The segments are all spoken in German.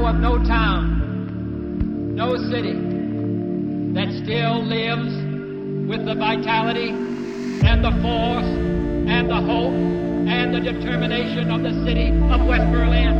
of no town, no city that still lives with the vitality and the force and the hope and the determination of the city of West Berlin.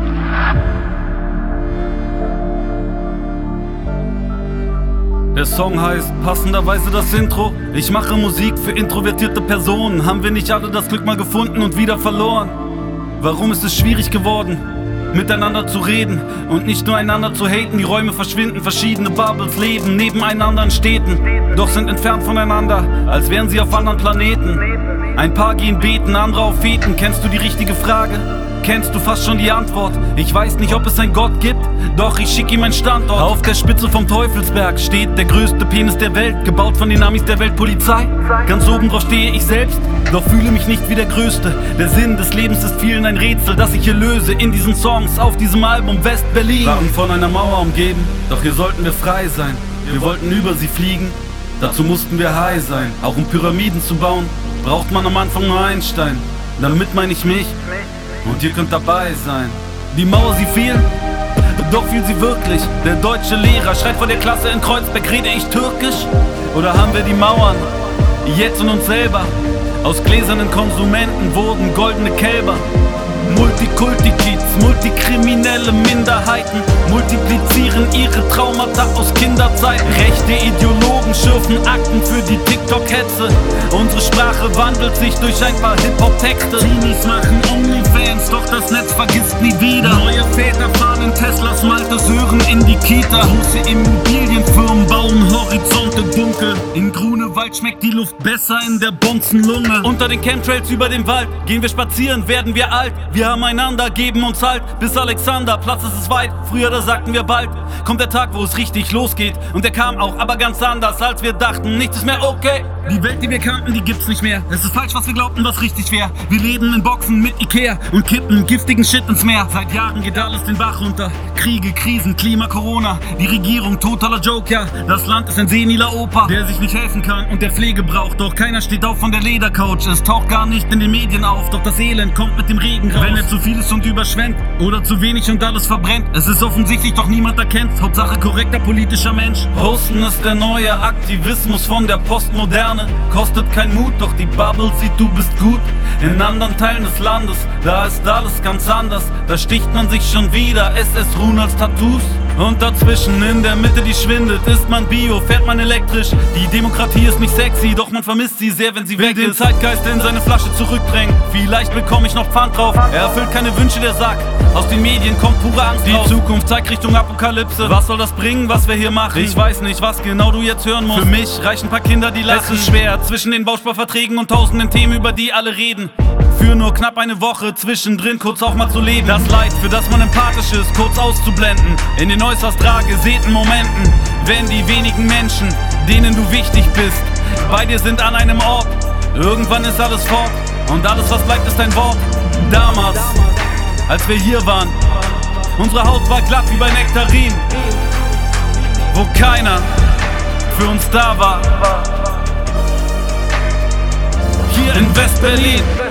Der Song heißt passenderweise das Intro. Ich mache Musik für introvertierte Personen. Haben wir nicht alle das Glück mal gefunden und wieder verloren? Warum ist es schwierig geworden, miteinander zu reden und nicht nur einander zu haten? Die Räume verschwinden, verschiedene Bubbles leben nebeneinander in Städten, doch sind entfernt voneinander, als wären sie auf anderen Planeten. Ein paar gehen beten, andere auf Feten. Kennst du die richtige Frage? Kennst du fast schon die Antwort? Ich weiß nicht, ob es einen Gott gibt, doch ich schick ihm einen Standort. Auf der Spitze vom Teufelsberg steht der größte Penis der Welt, gebaut von den Amis der Weltpolizei. Ganz oben drauf stehe ich selbst, doch fühle mich nicht wie der Größte. Der Sinn des Lebens ist vielen ein Rätsel, das ich hier löse in diesen Songs auf diesem Album West-Berlin. Waren von einer Mauer umgeben, doch hier sollten wir frei sein. Wir wollten über sie fliegen, dazu mussten wir high sein. Auch um Pyramiden zu bauen, braucht man am Anfang nur einen Stein. Damit meine ich mich. Und ihr könnt dabei sein. Die Mauer, sie fiel, doch fiel sie wirklich. Der deutsche Lehrer schreit vor der Klasse in Kreuzberg, rede ich türkisch? Oder haben wir die Mauern jetzt in uns selber? Aus gläsernen Konsumenten wurden goldene Kälber. Multikulti-Kids, multikriminelle Minderheiten multiplizieren ihre Traumata aus Kinderzeiten. Rechte Ideologen schürfen Akten für die TikTok-Hetze. Unsere Sprache wandelt sich durch ein paar Hip-Hop-Texte. Teenies machen Onlyfans, doch das Netz vergisst nie wieder. Neue Väter fahren in Teslas, Maltes hören in die Kita. Große Immobilienfirmen bauen Horizonte dunkel. In Grunewald schmeckt die Luft besser in der Bonzenlunge. Unter den Chemtrails über dem Wald gehen wir spazieren, werden wir alt. Wir haben einander, geben uns Halt, bis Alexander, Platz ist es weit. Früher, da sagten wir bald, kommt der Tag, wo es richtig losgeht. Und der kam auch, aber ganz anders, als wir dachten. Nichts ist mehr okay. Die Welt, die wir kannten, die gibt's nicht mehr. Es ist falsch, was wir glaubten, was richtig wäre. Wir leben in Boxen mit Ikea und kippen giftigen Shit ins Meer. Seit Jahren geht alles den Bach runter. Kriege, Krisen, Klima, Corona. Die Regierung, totaler Joke, ja. Das Land ist ein seniler Opa, der sich nicht helfen kann und der Pflege braucht. Doch keiner steht auf von der Ledercouch. Es taucht gar nicht in den Medien auf. Doch das Elend kommt mit dem Regen raus. Wenn er zu viel ist und überschwemmt oder zu wenig und alles verbrennt. Es ist offensichtlich, doch niemand erkennt's. Hauptsache korrekter politischer Mensch. Posten ist der neue Aktivismus von der Postmoderne. Kostet kein Mut, doch die Bubble sieht, du bist gut. In anderen Teilen des Landes, da ist alles ganz anders. Da sticht man sich schon wieder, SS ruhen als Tattoos. Und dazwischen, in der Mitte, die schwindet, ist man Bio, fährt man elektrisch. Die Demokratie ist nicht sexy, doch man vermisst sie sehr, wenn sie weg ist. Den Zeitgeist in seine Flasche zurückdrängen, vielleicht bekomme ich noch Pfand drauf. Er erfüllt keine Wünsche, der Sack, aus den Medien kommt pure Angst raus. Die Zukunft zeigt Richtung Apokalypse. Was soll das bringen, was wir hier machen? Ich weiß nicht, was genau du jetzt hören musst. Für mich reichen ein paar Kinder, die lachen. Es ist schwer, zwischen den Bausparverträgen und tausenden Themen, über die alle reden. Für nur knapp eine Woche zwischendrin kurz auch mal zu leben. Das Leid, für das man empathisch ist, kurz auszublenden. In den äußerst rar gesäten Momenten, wenn die wenigen Menschen, denen du wichtig bist, bei dir sind an einem Ort. Irgendwann ist alles fort und alles, was bleibt, ist ein Wort. Damals, als wir hier waren, unsere Haut war glatt wie bei Nektarin, wo keiner für uns da war. Hier in West-Berlin.